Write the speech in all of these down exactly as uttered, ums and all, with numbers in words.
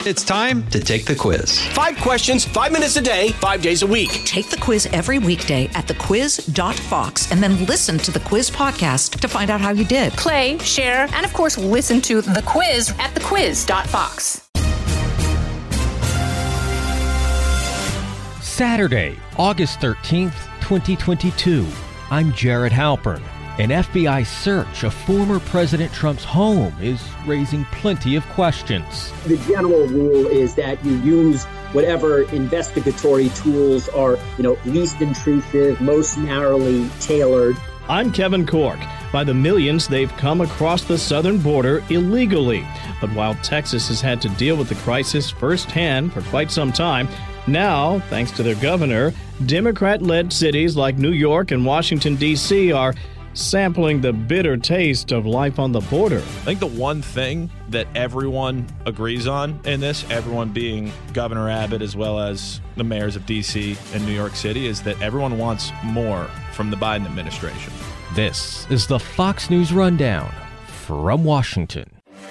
It's time to take the quiz. Five questions, five minutes a day, five days a week. Take the quiz every weekday at the quiz dot fox and then listen to the quiz podcast to find out how you did. Play, share, and of course, listen to the quiz at the quiz dot fox. Saturday, August thirteenth, twenty twenty-two. I'm Jared Halpern. An F B I search of former President Trump's home is raising plenty of questions. The general rule is that you use whatever investigatory tools are, you know, least intrusive, most narrowly tailored. I'm Kevin Cork. By the millions, they've come across the southern border illegally. But while Texas has had to deal with the crisis firsthand for quite some time, now, thanks to their governor, Democrat-led cities like New York and Washington, D C are sampling the bitter taste of life on the border. I think the one thing that everyone agrees on in this, everyone being Governor Abbott as well as the mayors of D C and New York City, is that everyone wants more from the Biden administration. This is the Fox News Rundown from Washington.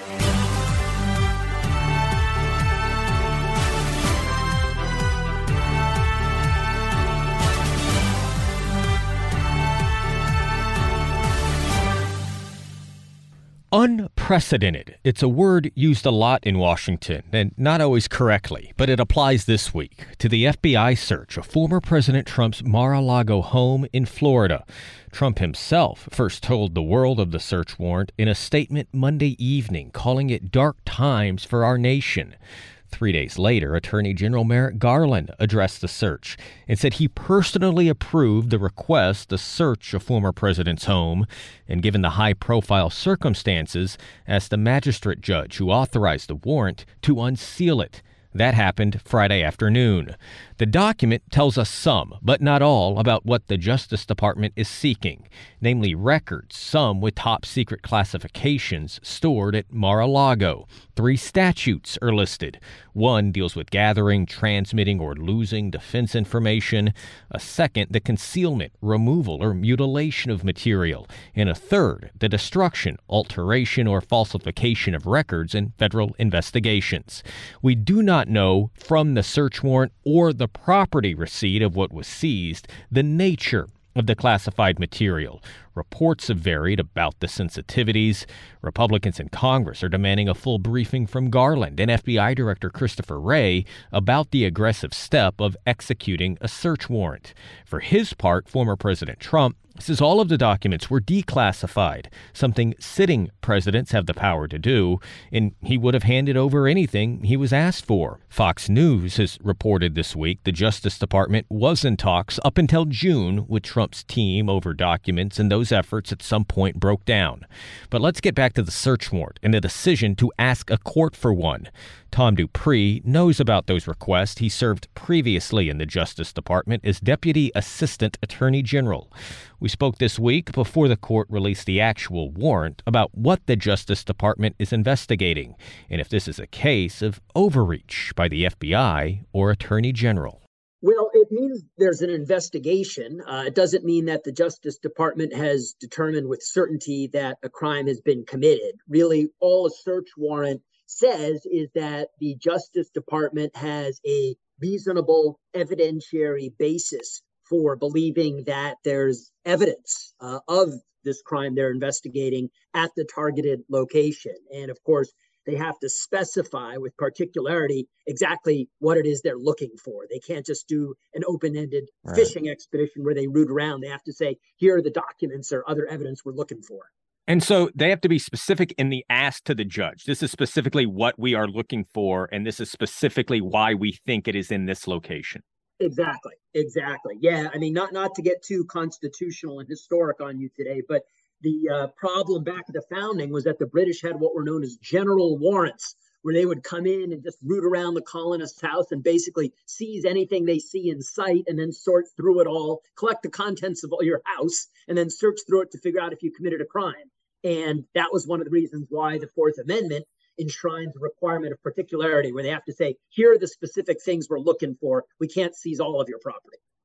Unprecedented. It's a word used a lot in Washington, and not always correctly, but it applies this week to the F B I search of former President Trump's Mar-a-Lago home in Florida. Trump himself first told the world of the search warrant in a statement Monday evening, calling it dark times for our nation. Three days later, Attorney General Merrick Garland addressed the search and said he personally approved the request to search a former president's home, and given the high-profile circumstances, asked the magistrate judge who authorized the warrant to unseal it. That happened Friday afternoon. The document tells us some, but not all, about what the Justice Department is seeking, namely records, some with top-secret classifications stored at Mar-a-Lago. Three statutes are listed. One deals with gathering, transmitting, or losing defense information. A second, the concealment, removal, or mutilation of material. And a third, the destruction, alteration, or falsification of records in federal investigations. We do not know from the search warrant or the property receipt of what was seized the nature of the classified material. Reports have varied about the sensitivities. Republicans in Congress are demanding a full briefing from Garland and F B I Director Christopher Wray about the aggressive step of executing a search warrant. For his part, former President Trump says all of the documents were declassified, something sitting presidents have the power to do, and he would have handed over anything he was asked for. Fox News has reported this week the Justice Department was in talks up until June with Trump's team over documents, and those efforts at some point broke down. But let's get back to the search warrant and the decision to ask a court for one. Tom Dupree knows about those requests. He served previously in the Justice Department as Deputy Assistant Attorney General. We spoke this week before the court released the actual warrant about what the Justice Department is investigating and if this is a case of overreach by the F B I or Attorney General. Well, it means there's an investigation. Uh, it doesn't mean that the Justice Department has determined with certainty that a crime has been committed. Really, all a search warrant says is that the Justice Department has a reasonable evidentiary basis for believing that there's evidence uh, of this crime they're investigating at the targeted location. And of course, they have to specify with particularity exactly what it is they're looking for. They can't just do an open-ended right. fishing expedition where they root around. They have to say, here are the documents or other evidence we're looking for. And so they have to be specific in the ask to the judge. This is specifically what we are looking for, and this is specifically why we think it is in this location. Exactly. Exactly. Yeah. I mean, not not to get too constitutional and historic on you today, but the uh, problem back at the founding was that the British had what were known as general warrants, where they would come in and just root around the colonist's house and basically seize anything they see in sight and then sort through it all, collect the contents of all your house, and then search through it to figure out if you committed a crime. And that was one of the reasons why the Fourth Amendment enshrines a requirement of particularity, where they have to say, here are the specific things we're looking for. We can't seize all of your property.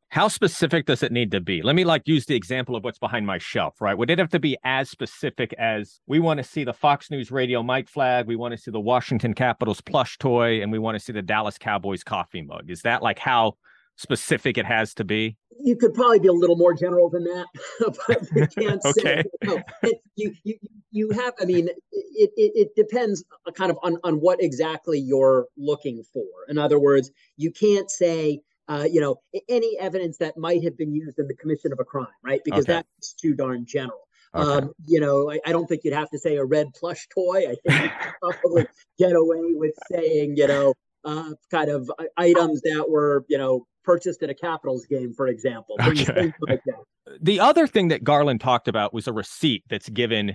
How specific does it need to be? Let me like use the example of what's behind my shelf, right? Would it have to be as specific as we want to see the Fox News radio mic flag, we want to see the Washington Capitals plush toy, and we want to see the Dallas Cowboys coffee mug? Is that like how specific it has to be? You could probably be a little more general than that, but you can't okay. say, no, it, you, you, you have, I mean, it, it, it depends kind of on, on what exactly you're looking for. In other words, you can't say, Uh, you know, any evidence that might have been used in the commission of a crime, right? Because okay. that's too darn general. Okay. Um, you know, I, I don't think you'd have to say a red plush toy. I think you could probably get away with saying, you know, uh, kind of items that were, you know, purchased at a Capitals game, for example. Things, okay. things like that. The other thing that Garland talked about was a receipt that's given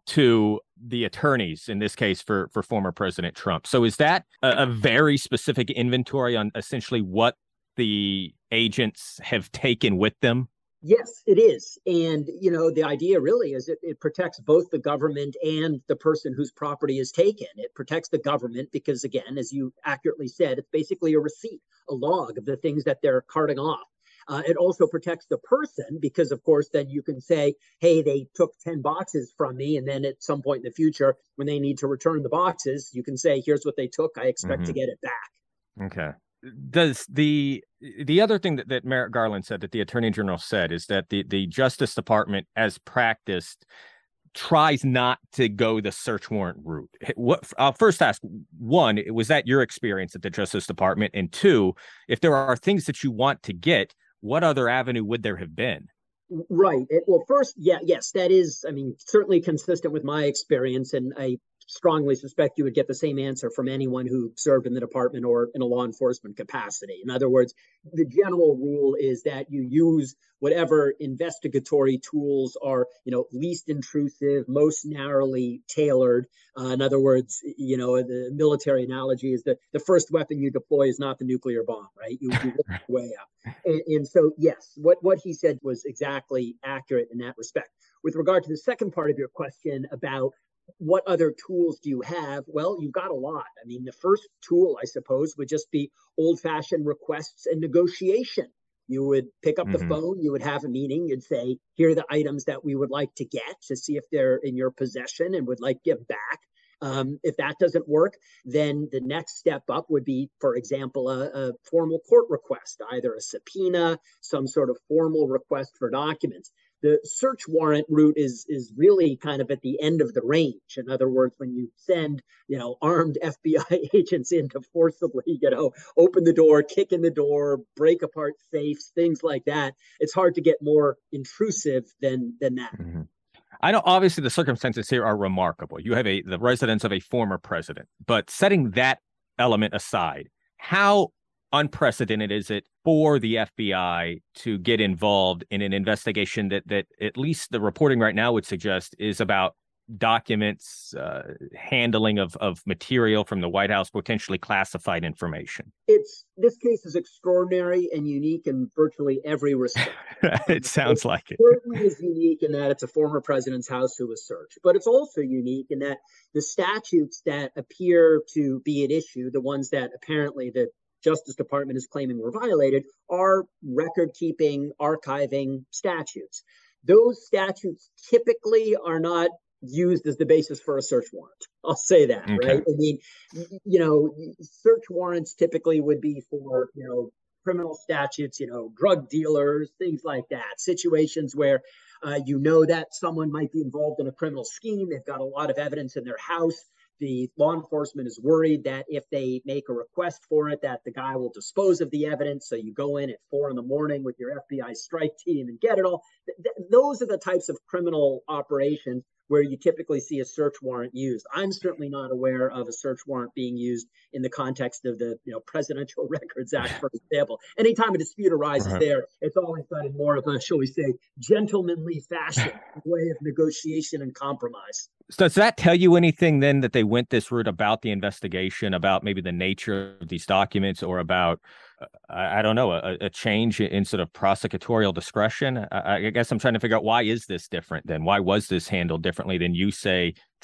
to the attorneys, in this case for, for former President Trump. So is that a, a very specific inventory on essentially what the agents have taken with them? Yes, it is. And, you know, the idea really is it, it protects both the government and the person whose property is taken. It protects the government because, again, as you accurately said, it's basically a receipt, a log of the things that they're carting off. Uh, it also protects the person because, of course, then you can say, hey, they took ten boxes from me. And then at some point in the future, when they need to return the boxes, you can say, here's what they took. I expect mm-hmm. to get it back. Okay. Does the the other thing that, that Merrick Garland said that the Attorney General said is that the, the Justice Department, as practiced, tries not to go the search warrant route. What I'll first ask, one, was that your experience at the Justice Department? And two, if there are things that you want to get, what other avenue would there have been? Right. It, well, first, yeah, yes, that is, I mean, certainly consistent with my experience. And I strongly suspect you would get the same answer from anyone who served in the department or in a law enforcement capacity. In other words, the general rule is that you use whatever investigatory tools are, you know, least intrusive, most narrowly tailored. Uh, in other words, you know, the military analogy is that the first weapon you deploy is not the nuclear bomb, right? You, you work your way up. And, and so, yes, what, what he said was exactly accurate in that respect. With regard to the second part of your question about what other tools do you have? Well, you've got a lot. I mean, the first tool, I suppose, would just be old-fashioned requests and negotiation. You would pick up mm-hmm. the phone, you would have a meeting, you'd say, here are the items that we would like to get to see if they're in your possession and would like give back. Um, if that doesn't work, then the next step up would be, for example, a, a formal court request, either a subpoena, some sort of formal request for documents. The search warrant route is is really kind of at the end of the range. In other words, when you send, you know, armed F B I agents in to forcibly, you know, open the door, kick in the door, break apart safes, things like that, it's hard to get more intrusive than than that. Mm-hmm. I know obviously the circumstances here are remarkable. You have a the residence of a former president, but setting that element aside, how unprecedented is it for the F B I to get involved in an investigation that that at least the reporting right now would suggest is about documents, uh, handling of, of material from the White House, potentially classified information? It's this case is extraordinary and unique in virtually every respect. It sounds it like it. Certainly is unique in that it's a former president's house who was searched, but it's also unique in that the statutes that appear to be at issue, the ones that apparently the Justice Department is claiming were violated, are record-keeping, archiving statutes. Those statutes typically are not used as the basis for a search warrant. I'll say that, okay. right? I mean, you know, search warrants typically would be for, you know, criminal statutes, you know, drug dealers, things like that, situations where uh, you know that someone might be involved in a criminal scheme. They've got a lot of evidence in their house. The law enforcement is worried that if they make a request for it, that the guy will dispose of the evidence. So you go in at four in the morning with your F B I strike team and get it all. Th- th- those are the types of criminal operations where you typically see a search warrant used. I'm certainly not aware of a search warrant being used in the context of the, you know, Presidential Records Act, for example. Anytime a dispute arises uh-huh. there, it's always done in more of a, shall we say, gentlemanly fashion, way of negotiation and compromise. So does that tell you anything then that they went this route about the investigation, about maybe the nature of these documents, or about, uh, I, I don't know, a, a change in sort of prosecutorial discretion? I, I guess I'm trying to figure out, why is this different then? Why was this handled differently than you say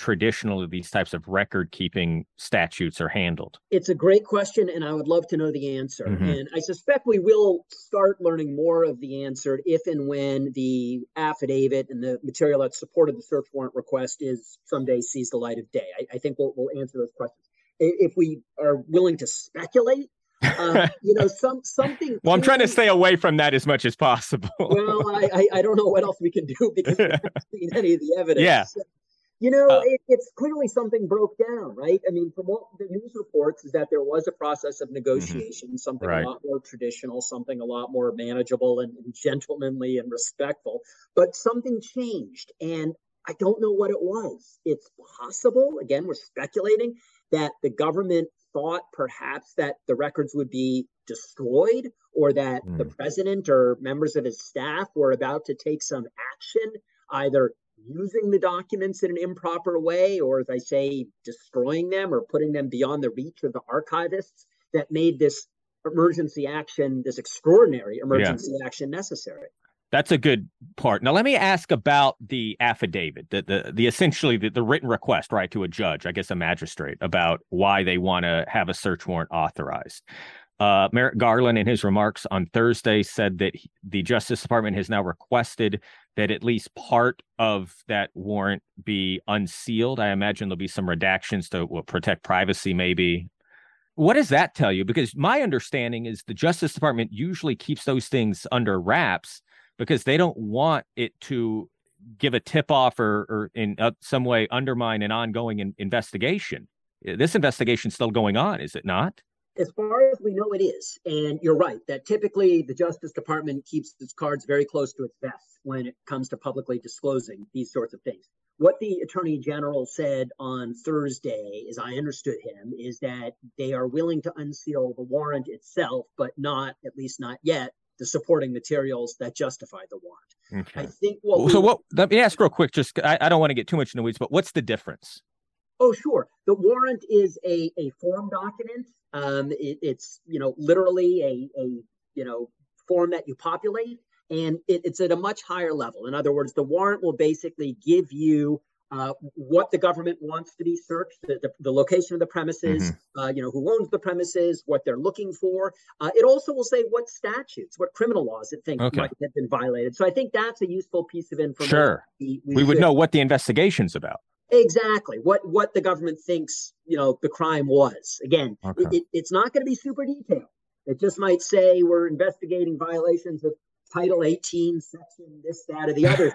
traditionally these types of record-keeping statutes are handled? It's a great question, and I would love to know the answer. Mm-hmm. And I suspect we will start learning more of the answer if and when the affidavit and the material that supported the search warrant request is someday sees the light of day. I, I think we'll, we'll answer those questions. If we are willing to speculate, um, you know, some something. Well, I'm trying to stay away from that as much as possible. Well, I, I, I don't know what else we can do because we haven't seen any of the evidence. Yeah. You know, uh, it, it's clearly something broke down, right? I mean, from what the news reports is that there was a process of negotiation, mm-hmm. something right. a lot more traditional, something a lot more manageable and, and gentlemanly and respectful, but something changed. And I don't know what it was. It's possible, again, we're speculating, that the government thought perhaps that the records would be destroyed or that mm. the president or members of his staff were about to take some action, either using the documents in an improper way, or as I say, destroying them or putting them beyond the reach of the archivists, that made this emergency action, this extraordinary emergency yeah. action necessary. That's a good part. Now, let me ask about the affidavit, the the, the essentially the, the written request, right, to a judge, I guess a magistrate, about why they want to have a search warrant authorized. Uh, Merrick Garland, in his remarks on Thursday, said that he, the Justice Department has now requested that at least part of that warrant be unsealed. I imagine there'll be some redactions to well, protect privacy, maybe. What does that tell you? Because my understanding is the Justice Department usually keeps those things under wraps because they don't want it to give a tip-off or, or in uh, some way undermine an ongoing in- investigation. This investigation is still going on, is it not? As far as we know, it is. And you're right that typically the Justice Department keeps its cards very close to its vest when it comes to publicly disclosing these sorts of things. What the Attorney General said on Thursday, as I understood him, is that they are willing to unseal the warrant itself, but not, at least not yet, the supporting materials that justify the warrant. Okay. I think what So we, what, let me ask real quick, just I, I don't want to get too much in the weeds, but what's the difference? Oh, sure. The warrant is a, a form document. Um, it, it's, you know, literally a, a, you know, form that you populate, and it, it's at a much higher level. In other words, the warrant will basically give you uh, what the government wants to be searched, the, the, the location of the premises, mm-hmm. uh, you know, who owns the premises, what they're looking for. Uh, it also will say what statutes, what criminal laws it thinks okay. might have been violated. So I think that's a useful piece of information. Sure. We, we, we would know what the investigation's about. Exactly. What what the government thinks, you know, the crime was. Again, okay. it, it, it's not going to be super detailed. It just might say we're investigating violations of Title eighteen, section this, that, or the other.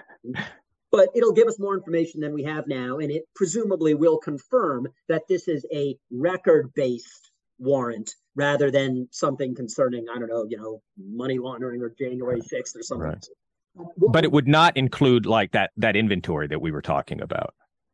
But it'll give us more information than we have now, and it presumably will confirm that this is a record-based warrant rather than something concerning, I don't know, you know, money laundering or January sixth or something. Right. But it would not include like that that inventory that we were talking about.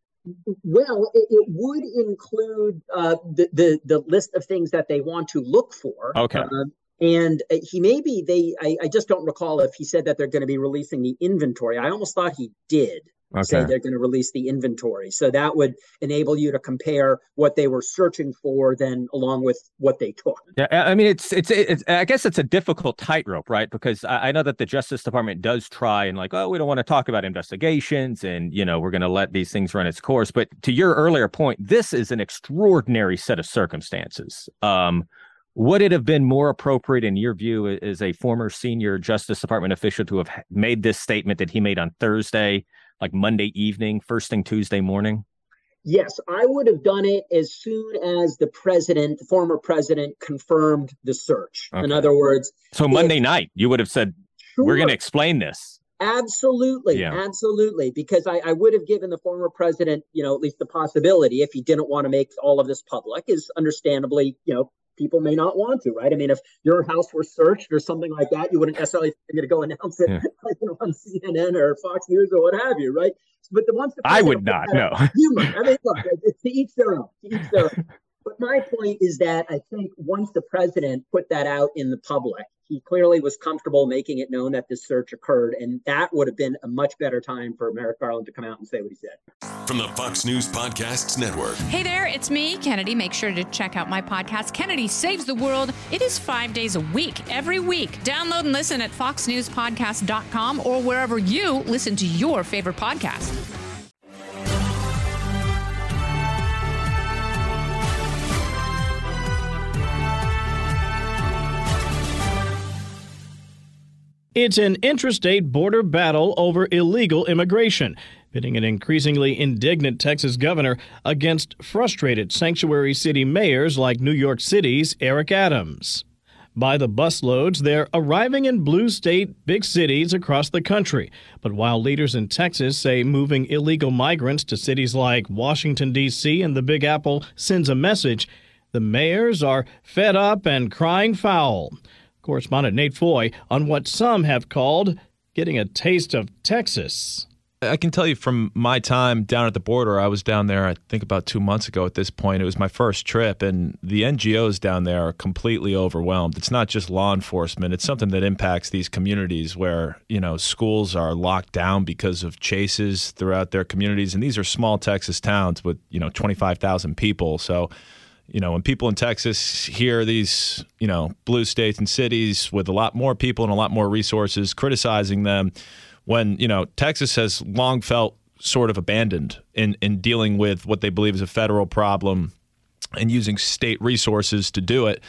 Well, it, it would include uh, the, the the list of things that they want to look for. Okay. Uh, and he maybe they I, I just don't recall if he said that they're going to be releasing the inventory. I almost thought he did okay. say they're going to release the inventory. So that would enable you to compare what they were searching for then along with what they took. Yeah, I mean, it's it's it's I guess it's a difficult tightrope, right? Because I, I know that the Justice Department does try and like, oh, we don't want to talk about investigations and, you know, we're going to let these things run its course. But to your earlier point, this is an extraordinary set of circumstances. Um, would it have been more appropriate, in your view, as a former senior Justice Department official, to have made this statement that he made on Thursday, like Monday evening, first thing Tuesday morning? Yes, I would have done it as soon as the president, the former president, confirmed the search. Okay. In other words, so Monday if, night, you would have said, sure, we're going to explain this. Absolutely. Yeah. Absolutely. Because I, I would have given the former president, you know, at least the possibility, if he didn't want to make all of this public, is understandably, you know, people may not want to, right? I mean, if your house were searched or something like that, you wouldn't necessarily think to go announce it yeah. you know, on C N N or Fox News or what have you, right? But the ones that I would not, no. You might. I mean, look, it's to each their own. To each their own. But my point is that I think once the president put that out in the public, he clearly was comfortable making it known that this search occurred, and that would have been a much better time for Merrick Garland to come out and say what he said. From the Fox News Podcasts Network. Hey there, it's me, Kennedy. Make sure to check out my podcast, Kennedy Saves the World. It is five days a week, every week. Download and listen at fox news podcast dot com or wherever you listen to your favorite podcast. It's an intrastate border battle over illegal immigration, pitting an increasingly indignant Texas governor against frustrated sanctuary city mayors like New York City's Eric Adams. By the busloads, they're arriving in blue state big cities across the country. But while leaders in Texas say moving illegal migrants to cities like Washington, D C and the Big Apple sends a message, the mayors are fed up and crying foul. Correspondent Nate Foy on what some have called getting a taste of Texas. I can tell you from my time down at the border, I was down there, I think about two months ago at this point. It was my first trip, and the N G Os down there are completely overwhelmed. It's not just law enforcement. It's something that impacts these communities where, you know, schools are locked down because of chases throughout their communities. And these are small Texas towns with, you know, twenty-five thousand people. So, you know, when people in Texas hear these, you know, blue states and cities with a lot more people and a lot more resources criticizing them, when, you know, Texas has long felt sort of abandoned in, in dealing with what they believe is a federal problem and using state resources to do it.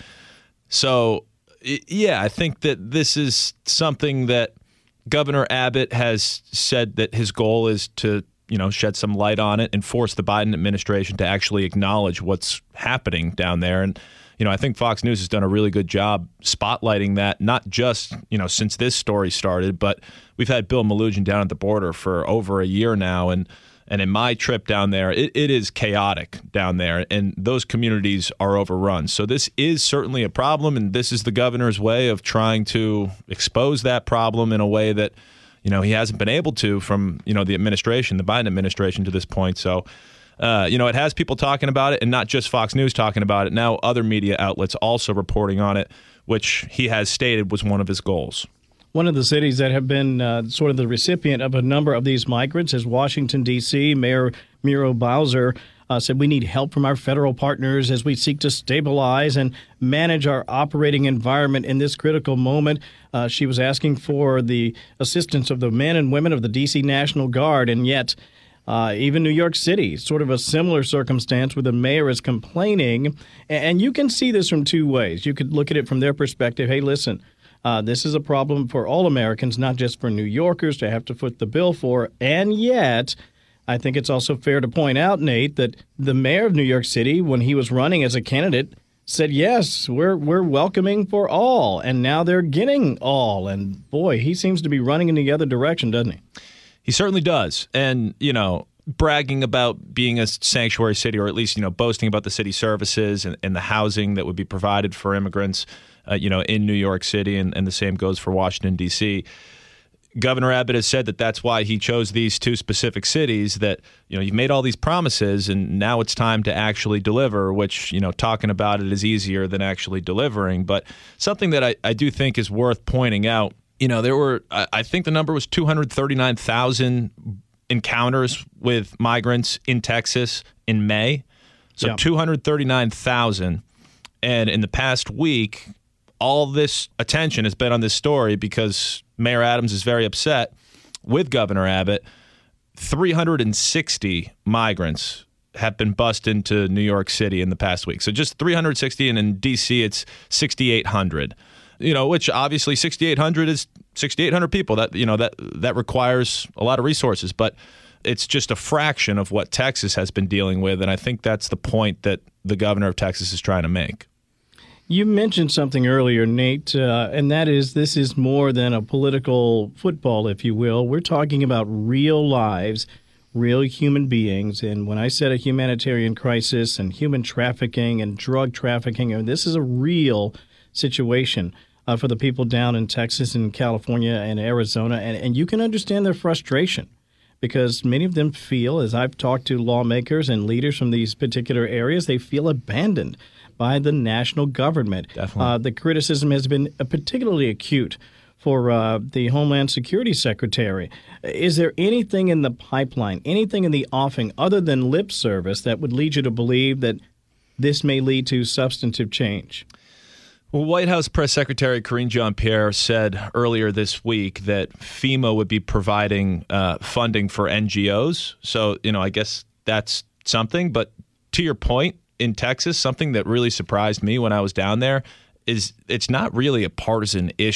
So, yeah, I think that this is something that Governor Abbott has said that his goal is to, you know, shed some light on it and force the Biden administration to actually acknowledge what's happening down there. And, you know, I think Fox News has done a really good job spotlighting that, not just, you know, since this story started, but we've had Bill Melugin down at the border for over a year now. And and in my trip down there, it, it is chaotic down there, and those communities are overrun. So this is certainly a problem, and this is the governor's way of trying to expose that problem in a way that, you know, he hasn't been able to from, you know, the administration, the Biden administration to this point. So, Uh, you know, it has people talking about it, and not just Fox News talking about it. Now other media outlets also reporting on it, which he has stated was one of his goals. One of the cities that have been uh, sort of the recipient of a number of these migrants is Washington, D C. Mayor Muriel Bowser uh, said we need help from our federal partners as we seek to stabilize and manage our operating environment in this critical moment. Uh, she was asking for the assistance of the men and women of the D C National Guard, and yet Uh, even New York City, sort of a similar circumstance where the mayor is complaining. And you can see this from two ways. You could look at it from their perspective. Hey, listen, uh, this is a problem for all Americans, not just for New Yorkers to have to foot the bill for. And yet, I think it's also fair to point out, Nate, that the mayor of New York City, when he was running as a candidate, said, yes, we're we're welcoming for all. And now they're getting all. And boy, he seems to be running in the other direction, doesn't he? He certainly does. And, you know, bragging about being a sanctuary city, or at least, you know, boasting about the city services and, and the housing that would be provided for immigrants, uh, you know, in New York City. And, and the same goes for Washington, D C. Governor Abbott has said that that's why he chose these two specific cities, that, you know, you've made all these promises and now it's time to actually deliver, which, you know, talking about it is easier than actually delivering. But something that I, I do think is worth pointing out, you know, there were, I think the number was two hundred thirty-nine thousand encounters with migrants in Texas in May. So yeah. two hundred thirty-nine thousand. And in the past week, all this attention has been on this story because Mayor Adams is very upset with Governor Abbott. three hundred sixty migrants have been bussed into New York City in the past week. So just three hundred sixty, and in D C it's sixty-eight hundred. You know, which obviously sixty-eight hundred is sixty-eight hundred people. That, you know, that that requires a lot of resources, but it's just a fraction of what Texas has been dealing with, and I think that's the point that the governor of Texas is trying to make. You mentioned something earlier, Nate, uh, and that is this is more than a political football, if you will. We're talking about real lives, real human beings, and when I said a humanitarian crisis and human trafficking and drug trafficking, I mean, this is a real situation uh, for the people down in Texas and California and Arizona. And, and you can understand their frustration because many of them feel, as I've talked to lawmakers and leaders from these particular areas, they feel abandoned by the national government. Definitely. Uh, the criticism has been particularly acute for uh, the Homeland Security Secretary. Is there anything in the pipeline, anything in the offing other than lip service that would lead you to believe that this may lead to substantive change? Well, White House Press Secretary Karine Jean-Pierre said earlier this week that FEMA would be providing uh, funding for N G Os. So, you know, I guess that's something. But to your point, in Texas, something that really surprised me when I was down there is it's not really a partisan issue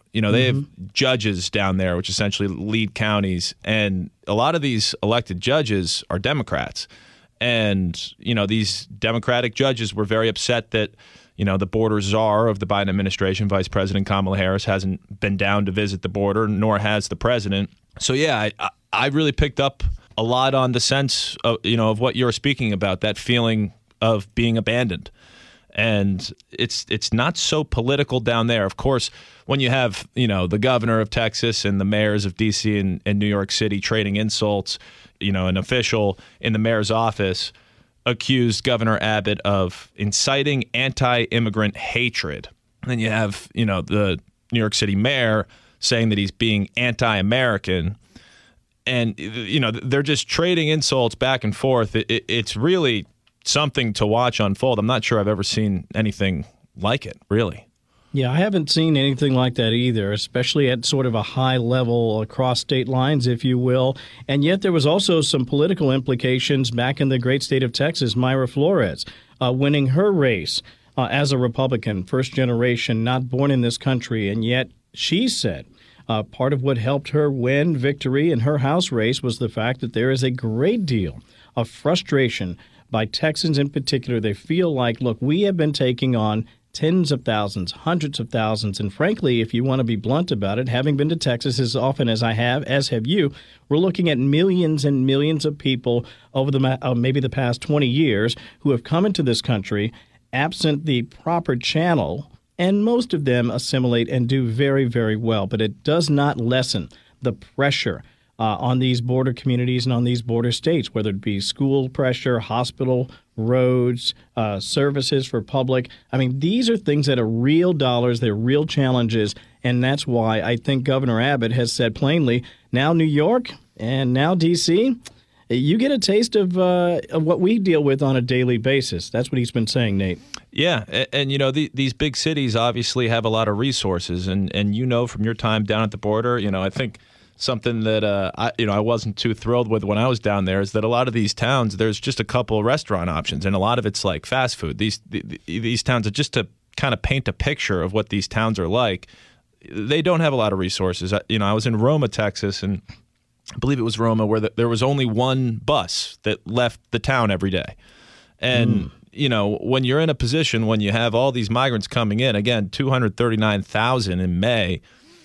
You know, they Mm-hmm. have judges down there, which essentially lead counties. And a lot of these elected judges are Democrats. And, you know, these Democratic judges were very upset that, you know, the border czar of the Biden administration, Vice President Kamala Harris, hasn't been down to visit the border, nor has the president. So, yeah, I, I really picked up a lot on the sense of, you know, of what you're speaking about, that feeling of being abandoned. And it's it's not so political down there. Of course, when you have, you know, the governor of Texas and the mayors of D C and, and New York City trading insults, you know, an official in the mayor's office accused Governor Abbott of inciting anti-immigrant hatred. And then you have, you know, the New York City mayor saying that he's being anti-American. And, you know, they're just trading insults back and forth. It, it, it's really something to watch unfold. I'm not sure I've ever seen anything like it, really. Yeah, I haven't seen anything like that either, especially at sort of a high level across state lines, if you will. And yet there was also some political implications back in the great state of Texas. Mayra Flores uh, winning her race uh, as a Republican, first generation, not born in this country. And yet she said uh, part of what helped her win victory in her House race was the fact that there is a great deal of frustration by Texans in particular. They feel like, look, we have been taking on tens of thousands, hundreds of thousands. And frankly, if you want to be blunt about it, having been to Texas as often as I have, as have you, we're looking at millions and millions of people over the uh, maybe the past twenty years who have come into this country absent the proper channel. And most of them assimilate and do very, very well. But it does not lessen the pressure Uh, on these border communities and on these border states, whether it be school pressure, hospital, roads, uh, services for public. I mean, these are things that are real dollars. They're real challenges. And that's why I think Governor Abbott has said plainly, now New York and now D C, you get a taste of, uh, of what we deal with on a daily basis. That's what he's been saying, Nate. Yeah. And, and you know, the, these big cities obviously have a lot of resources. And, and you know, from your time down at the border, you know, I think something that uh, I, you know, I wasn't too thrilled with when I was down there is that a lot of these towns, there's just a couple of restaurant options, and a lot of it's like fast food. These the, these towns are just to kind of paint a picture of what these towns are like. They don't have a lot of resources. You know, I was in Roma, Texas, and I believe it was Roma where the, there was only one bus that left the town every day. And mm. you know, when you're in a position when you have all these migrants coming in, again, two hundred thirty-nine thousand in May.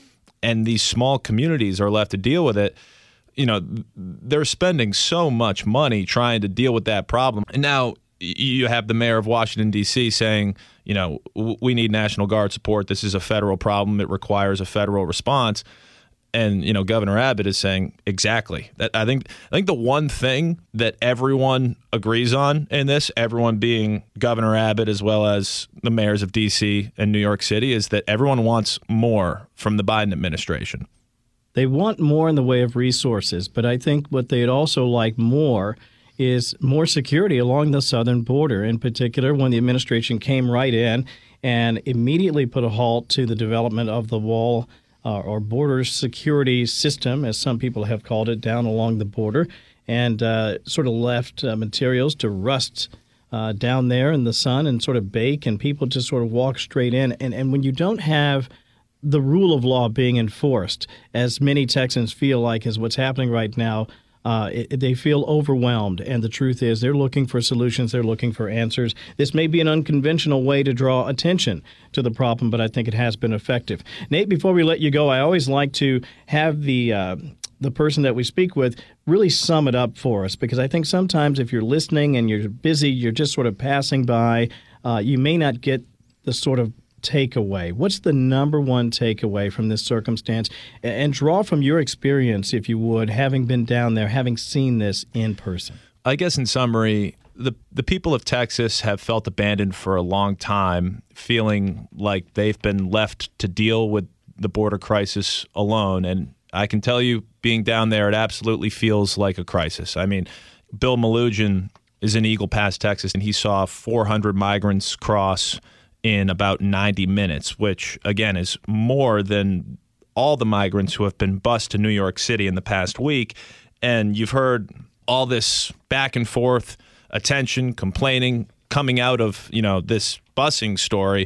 And these small communities are left to deal with it, you know, they're spending so much money trying to deal with that problem. And now you have the mayor of Washington, D C saying, you know, we need National Guard support. This is a federal problem. It requires a federal response. And, you know, Governor Abbott is saying exactly that. I think I think the one thing that everyone agrees on in this, everyone being Governor Abbott as well as the mayors of D C and New York City, is that everyone wants more from the Biden administration. They want more in the way of resources, but I think what they'd also like more is more security along the southern border, in particular when the administration came right in and immediately put a halt to the development of the wall Uh, or border security system, as some people have called it, down along the border, and uh, sort of left uh, materials to rust uh, down there in the sun and sort of bake, and people just sort of walk straight in. And, and when you don't have the rule of law being enforced, as many Texans feel like is what's happening right now, Uh, it, they feel overwhelmed, and the truth is they're looking for solutions. They're looking for answers. This may be an unconventional way to draw attention to the problem, but I think it has been effective. Nate, before we let you go, I always like to have the uh, the person that we speak with really sum it up for us, because I think sometimes if you're listening and you're busy, you're just sort of passing by, uh, you may not get the sort of takeaway. What's the number one takeaway from this circumstance? And draw from your experience, if you would, having been down there, having seen this in person. I guess in summary, the the people of Texas have felt abandoned for a long time, feeling like they've been left to deal with the border crisis alone. And I can tell you, being down there, it absolutely feels like a crisis. I mean, Bill Melugin is in Eagle Pass, Texas, and he saw four hundred migrants cross in about ninety minutes, which, again, is more than all the migrants who have been bused to New York City in the past week. And you've heard all this back and forth attention, complaining, coming out of, you know, this busing story.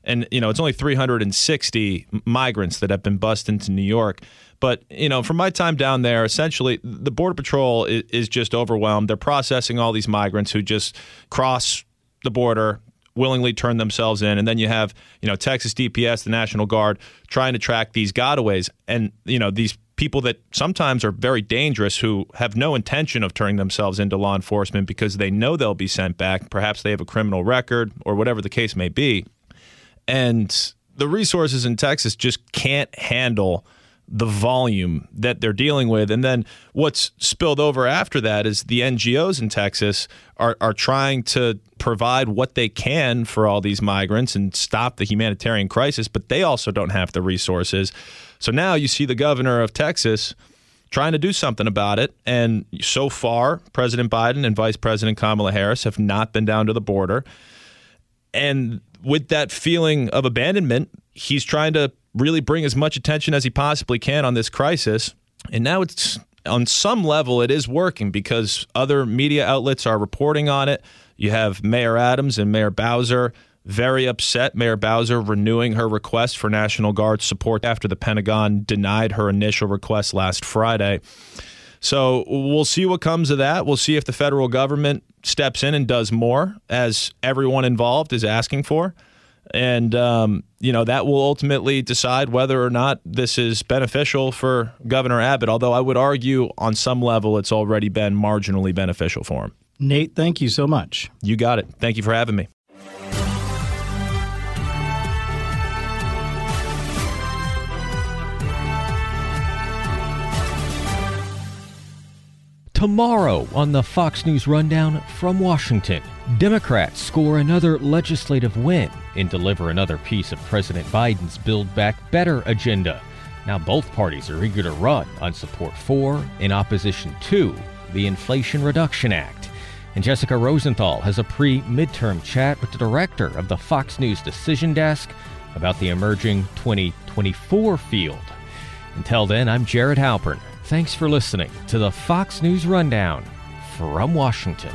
And, you know, it's only three hundred sixty migrants that have been bussed into New York. But, you know, from my time down there, essentially, the Border Patrol is, is just overwhelmed. They're processing all these migrants who just cross the border, willingly turn themselves in. And then you have, you know, Texas D P S, the National Guard, trying to track these gotaways. And, you know, these people that sometimes are very dangerous who have no intention of turning themselves into law enforcement because they know they'll be sent back. Perhaps they have a criminal record or whatever the case may be. And the resources in Texas just can't handle the volume that they're dealing with. And then what's spilled over after that is the N G Os in Texas are, are trying to provide what they can for all these migrants and stop the humanitarian crisis, but they also don't have the resources. So now you see the governor of Texas trying to do something about it. And so far, President Biden and Vice President Kamala Harris have not been down to the border. And with that feeling of abandonment, he's trying to really bring as much attention as he possibly can on this crisis. And now it's on some level it is working because other media outlets are reporting on it. You have Mayor Adams and Mayor Bowser very upset. Mayor Bowser renewing her request for National Guard support after the Pentagon denied her initial request last Friday. So we'll see what comes of that. We'll see if the federal government steps in and does more, as everyone involved is asking for. And, um, you know, that will ultimately decide whether or not this is beneficial for Governor Abbott, although I would argue on some level it's already been marginally beneficial for him. Nate, thank you so much. You got it. Thank you for having me. Tomorrow on the Fox News Rundown from Washington, Democrats score another legislative win and deliver another piece of President Biden's Build Back Better agenda. Now both parties are eager to run on support for and opposition to the Inflation Reduction Act. And Jessica Rosenthal has a pre-midterm chat with the director of the Fox News Decision Desk about the emerging twenty twenty-four field. Until then, I'm Jared Halpern. Thanks for listening to the Fox News Rundown from Washington.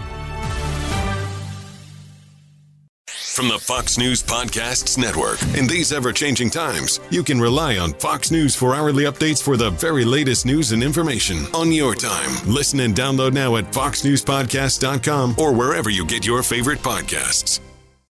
From the Fox News Podcasts Network. In these ever-changing times, you can rely on Fox News for hourly updates for the very latest news and information on your time. Listen and download now at fox news podcast dot com or wherever you get your favorite podcasts.